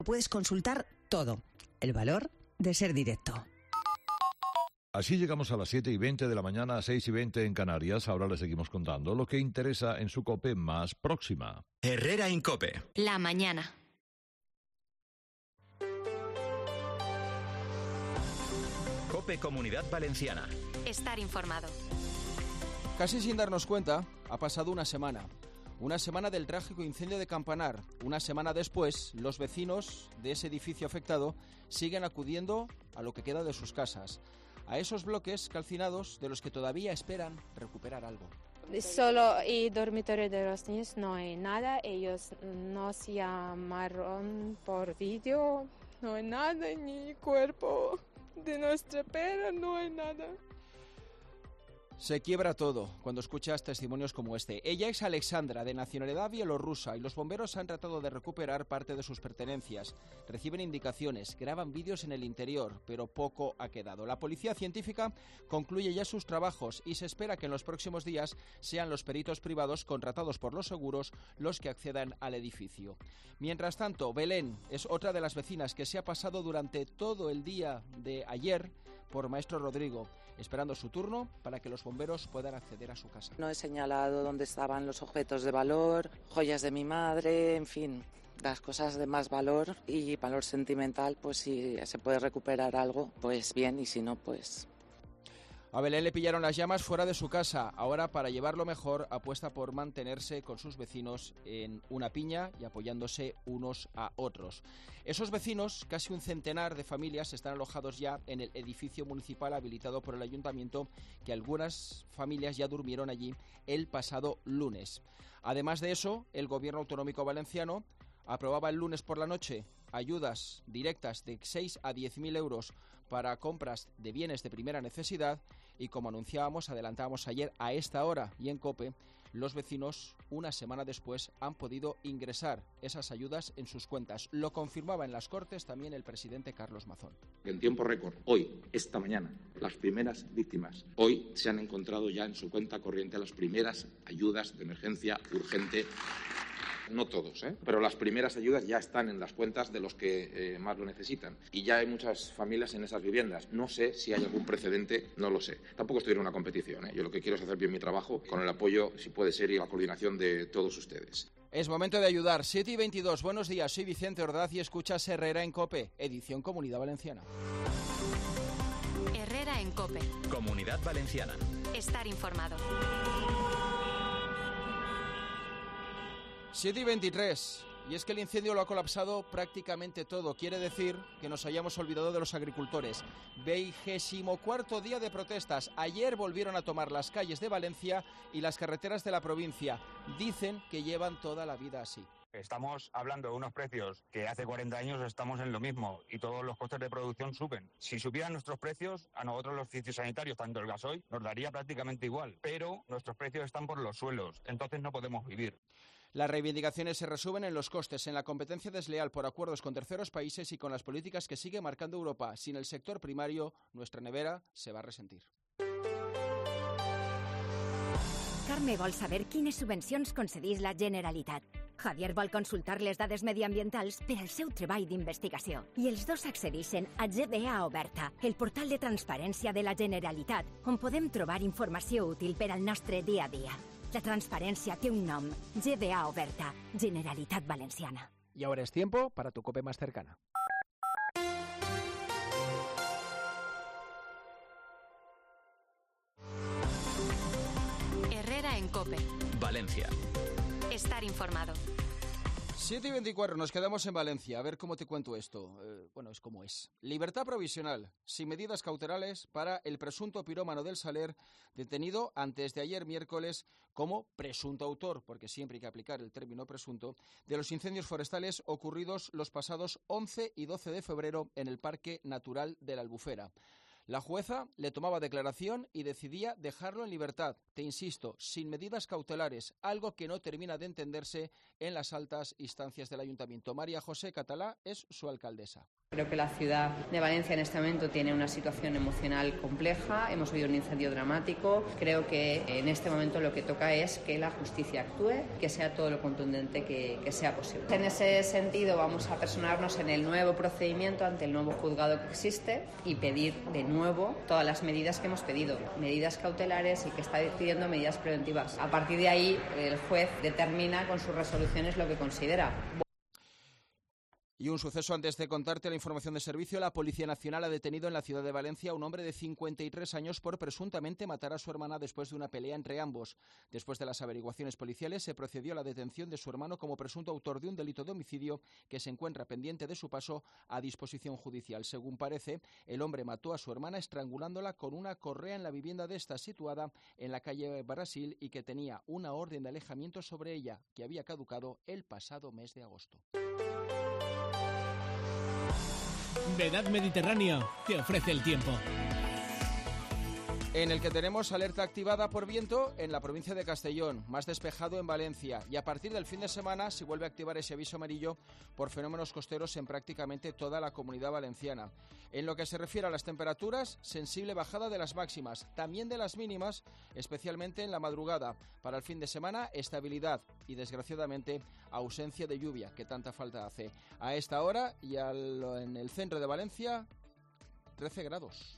Puedes consultar todo. El valor de ser directo. Así llegamos a las 7:20 de la mañana, 6:20 en Canarias. Ahora les seguimos contando lo que interesa en su COPE más próxima. Herrera en COPE. La mañana. COPE Comunidad Valenciana. Estar informado. Casi sin darnos cuenta, ha pasado una semana. Una semana del trágico incendio de Campanar. Una semana después, los vecinos de ese edificio afectado siguen acudiendo a lo que queda de sus casas. A esos bloques calcinados de los que todavía esperan recuperar algo. Solo el dormitorio de los niños no hay nada. Ellos nos llamaron por vídeo. No hay nada, ni cuerpo de nuestra perra, no hay nada. Se quiebra todo cuando escuchas testimonios como este. Ella es Alexandra, de nacionalidad bielorrusa, y los bomberos han tratado de recuperar parte de sus pertenencias. Reciben indicaciones, graban vídeos en el interior, pero poco ha quedado. La policía científica concluye ya sus trabajos y se espera que en los próximos días sean los peritos privados contratados por los seguros los que accedan al edificio. Mientras tanto, Belén es otra de las vecinas que se ha pasado durante todo el día de ayer por Maestro Rodrigo, esperando su turno para que los bomberos puedan acceder a su casa. No he señalado dónde estaban los objetos de valor, joyas de mi madre, en fin, las cosas de más valor y valor sentimental, pues si se puede recuperar algo, pues bien, y si no, pues... A Belén le pillaron las llamas fuera de su casa. Ahora, para llevarlo mejor, apuesta por mantenerse con sus vecinos en una piña y apoyándose unos a otros. Esos vecinos, casi un centenar de familias, están alojados ya en el edificio municipal habilitado por el ayuntamiento, que algunas familias ya durmieron allí el pasado lunes. Además de eso, el Gobierno Autonómico Valenciano aprobaba el lunes por la noche ayudas directas de 6 a 10.000 euros para compras de bienes de primera necesidad y, como anunciábamos, adelantábamos ayer a esta hora y en COPE, los vecinos una semana después han podido ingresar esas ayudas en sus cuentas. Lo confirmaba en las Cortes también el presidente Carlos Mazón. En tiempo récord, hoy, esta mañana, las primeras víctimas, hoy se han encontrado ya en su cuenta corriente las primeras ayudas de emergencia urgente. No todos, pero las primeras ayudas ya están en las cuentas de los que más lo necesitan. Y ya hay muchas familias en esas viviendas. No sé si hay algún precedente, no lo sé. Tampoco estoy en una competición. Yo lo que quiero es hacer bien mi trabajo con el apoyo, si puede ser, y la coordinación de todos ustedes. Es momento de ayudar. 7:22. Buenos días, soy Vicente Ordaz y escuchas Herrera en COPE, edición Comunidad Valenciana. Herrera en COPE. Comunidad Valenciana. Estar informado. 7:23. Y es que el incendio lo ha colapsado prácticamente todo. Quiere decir que nos hayamos olvidado de los agricultores. 24º día de protestas. Ayer volvieron a tomar las calles de Valencia y las carreteras de la provincia. Dicen que llevan toda la vida así. Estamos hablando de unos precios que hace 40 años estamos en lo mismo y todos los costes de producción suben. Si subieran nuestros precios, a nosotros los fitosanitarios, tanto el gasoil, nos daría prácticamente igual. Pero nuestros precios están por los suelos, entonces no podemos vivir. Las reivindicaciones se resumen en los costes, en la competencia desleal por acuerdos con terceros países y con las políticas que sigue marcando Europa. Sin el sector primario, nuestra nevera se va a resentir. Carme vol saber quines subvencions concedís la Generalitat. Javier vol consultar les dades mediambientals per al seu treball d'investigació. I els dos accedixen a GDA Oberta, el portal de transparència de la Generalitat, on podem trobar informació útil per al nostre dia a dia. La transparencia tiene un nom, GDA Oberta, Generalitat Valenciana. Y ahora es tiempo para tu COPE más cercana. Herrera en COPE. Valencia. Estar informado. 7:24, nos quedamos en Valencia. A ver cómo te cuento esto. Bueno, es como es. Libertad provisional, sin medidas cautelares, para el presunto pirómano del Saler, detenido antes de ayer miércoles como presunto autor, porque siempre hay que aplicar el término presunto, de los incendios forestales ocurridos los pasados 11 y 12 de febrero en el Parque Natural de la Albufera. La jueza le tomaba declaración y decidía dejarlo en libertad, te insisto, sin medidas cautelares, algo que no termina de entenderse en las altas instancias del ayuntamiento. María José Catalá es su alcaldesa. Creo que la ciudad de Valencia en este momento tiene una situación emocional compleja, hemos vivido un incendio dramático. Creo que en este momento lo que toca es que la justicia actúe, que sea todo lo contundente que sea posible. En ese sentido vamos a personarnos en el nuevo procedimiento ante el nuevo juzgado que existe y pedir de nuevo todas las medidas que hemos pedido, medidas cautelares y que está pidiendo medidas preventivas. A partir de ahí el juez determina con sus resoluciones lo que considera. Y un suceso antes de contarte la información de servicio. La Policía Nacional ha detenido en la ciudad de Valencia a un hombre de 53 años por presuntamente matar a su hermana después de una pelea entre ambos. Después de las averiguaciones policiales se procedió a la detención de su hermano como presunto autor de un delito de homicidio que se encuentra pendiente de su paso a disposición judicial. Según parece, el hombre mató a su hermana estrangulándola con una correa en la vivienda de esta situada en la calle Brasil y que tenía una orden de alejamiento sobre ella que había caducado el pasado mes de agosto. Vedad Mediterráneo te ofrece el tiempo. En el que tenemos alerta activada por viento en la provincia de Castellón, más despejado en Valencia, y a partir del fin de semana se vuelve a activar ese aviso amarillo por fenómenos costeros en prácticamente toda la Comunidad Valenciana. En lo que se refiere a las temperaturas, sensible bajada de las máximas, también de las mínimas, especialmente en la madrugada. Para el fin de semana, estabilidad y, desgraciadamente, ausencia de lluvia, que tanta falta hace. A esta hora y en el centro de Valencia, 13 grados.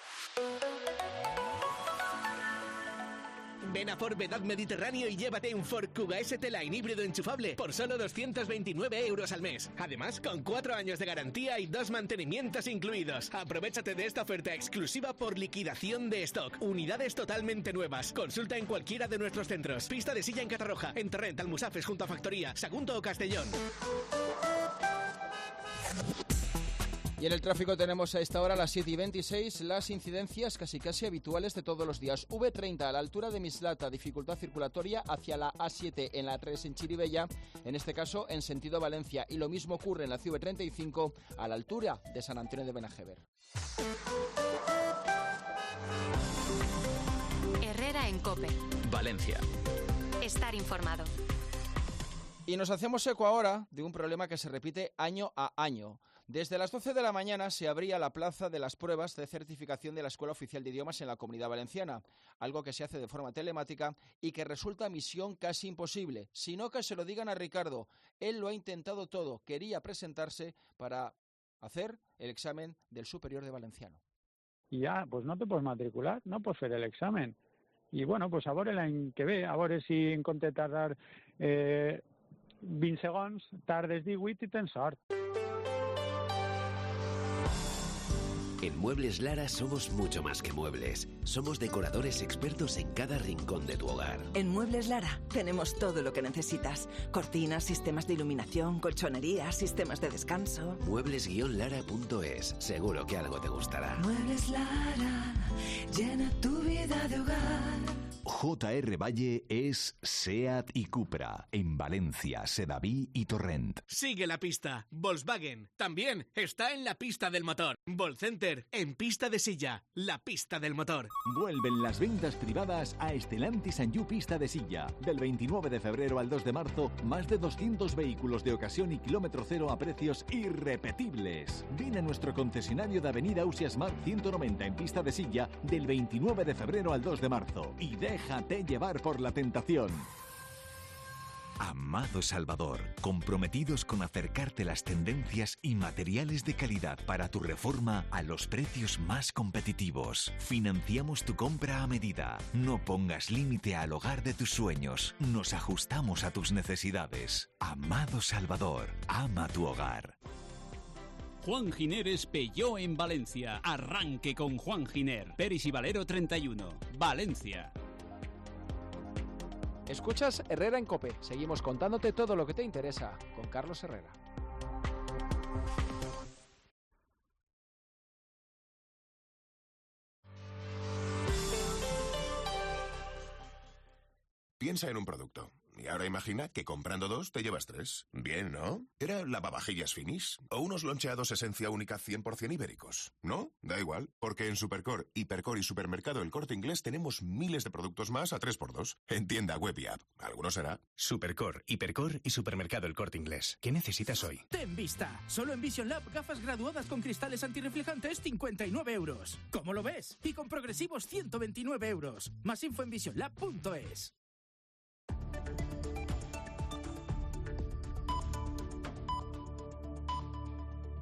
Ven a Ford Vedad Mediterráneo y llévate un Ford Kuga ST Line híbrido enchufable por solo 229 € al mes. Además, con 4 años de garantía y 2 mantenimientos incluidos. Aprovéchate de esta oferta exclusiva por liquidación de stock. Unidades totalmente nuevas. Consulta en cualquiera de nuestros centros. Pista de Silla en Catarroja, en Torrent, Almusafes junto a Factoría, Sagunto o Castellón. Y en el tráfico tenemos a esta hora, a las 7:26, las incidencias casi habituales de todos los días. V30 a la altura de Mislata, dificultad circulatoria hacia la A7 en la A3 en Chirivella, en este caso en sentido Valencia. Y lo mismo ocurre en la CV35 a la altura de San Antonio de Benajever. Herrera en COPE. Valencia. Estar informado. Y nos hacemos eco ahora de un problema que se repite año a año. Desde las 12 de la mañana se abría la plaza de las pruebas de certificación de la Escuela Oficial de Idiomas en la Comunidad Valenciana, algo que se hace de forma telemática y que resulta misión casi imposible. Si no, que se lo digan a Ricardo. Él lo ha intentado todo, quería presentarse para hacer el examen del Superior de Valenciano. I ja, doncs no te pots matricular, no pots fer l'examen. I bueno, doncs a veure l'any que ve, a veure si en compte de tardar 20 segons, tardes 18 i tens sort. En Muebles Lara somos mucho más que muebles. Somos decoradores expertos en cada rincón de tu hogar. En Muebles Lara tenemos todo lo que necesitas. Cortinas, sistemas de iluminación, colchonería, sistemas de descanso. Muebles-lara.es. Seguro que algo te gustará. Muebles Lara, llena tu vida de hogar. JR Valle es SEAT y Cupra, en Valencia, Sedaví y Torrent. Sigue la pista. Volkswagen también está en la pista del motor. Volcenter en pista de silla, la pista del motor. Vuelven las ventas privadas a Stellantis Anjou Pista de Silla. Del 29 de febrero al 2 de marzo, más de 200 vehículos de ocasión y kilómetro cero a precios irrepetibles. Ven a nuestro concesionario de Avenida Ausias Mar 190 en pista de silla del 29 de febrero al 2 de marzo. Y déjate llevar por la tentación. Amado Salvador, comprometidos con acercarte las tendencias y materiales de calidad para tu reforma a los precios más competitivos. Financiamos tu compra a medida. No pongas límite al hogar de tus sueños. Nos ajustamos a tus necesidades. Amado Salvador, ama tu hogar. Juan Gineres Peugeot en Valencia. Arranque con Juan Giner. Peris y Valero 31. Valencia. Escuchas Herrera en COPE. Seguimos contándote todo lo que te interesa con Carlos Herrera. Piensa en un producto. Y ahora imagina que comprando 2 te llevas 3. Bien, ¿no? Era lavavajillas Finish o unos loncheados esencia única 100% ibéricos. ¿No? Da igual, porque en Supercore, Hipercore y Supermercado El Corte Inglés tenemos miles de productos más a 3x2. En tienda, web y app. Alguno será. Supercore, Hipercore y Supermercado El Corte Inglés. ¿Qué necesitas hoy? Ten vista. Solo en Vision Lab, gafas graduadas con cristales antirreflejantes, 59 euros. ¿Cómo lo ves? Y con progresivos, 129 euros. Más info en visionlab.es.